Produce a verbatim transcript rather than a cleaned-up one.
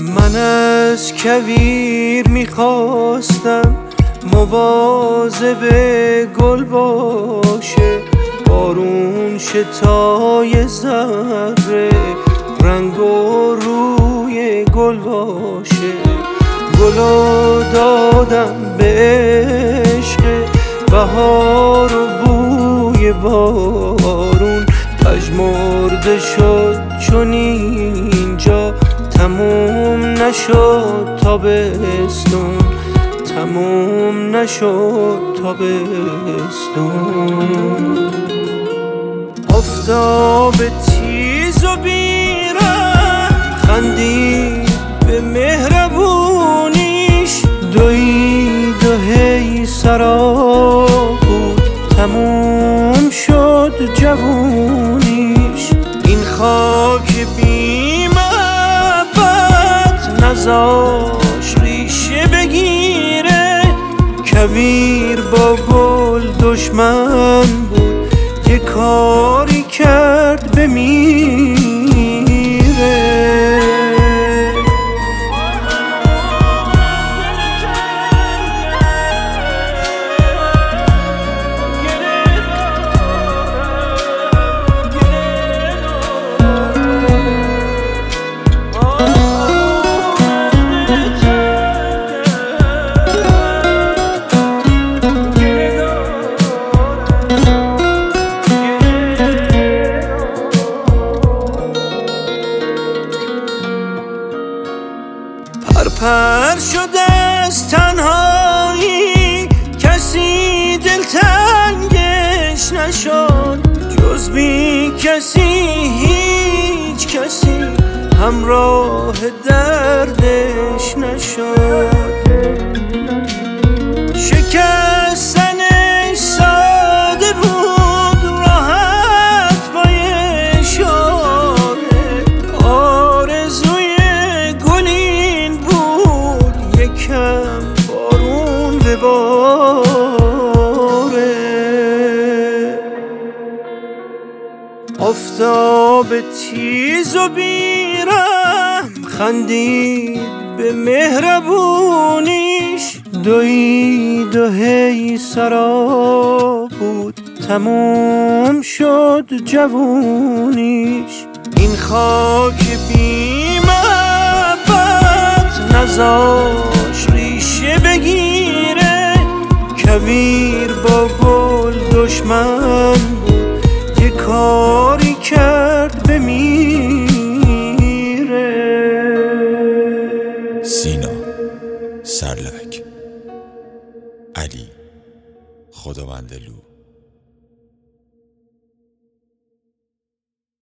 من از کویر میخواستم مواظب گل باشه، بارون شتای ذره رنگ و روی گل باشه. گلو دادم به عشق بهار و بوی بارون، پژمرده شد چون اینجا تموم نشد تابستون، تموم نشد تابستون. آفتاب تیز و بیرم خندید به مهربونیش، دوید و هی سرا بود تموم شد جوونیش. این خاک بی محبت نذاش ریشه بگیره، کویر با گل دشمن بود یه کاری کرد بمیره. پر شده از تنهایی کسی دلتنگش نشد، جز بی کسی هیچ کسی همراه دردش نشد. شکستنش ساده بود راحت با اشاره، آرزوی گلین بود یکم بارون بباره. آفتاب تیز و بیرم خندید به مهربونیش، دوید و هی سرا بود تموم شد جوونیش. این خاک بی محبت نذاش ریشه بگیره، کویر با گل دشمن بود یه کاری کرد بمیره. سینا سرلک، علی خداوندلو.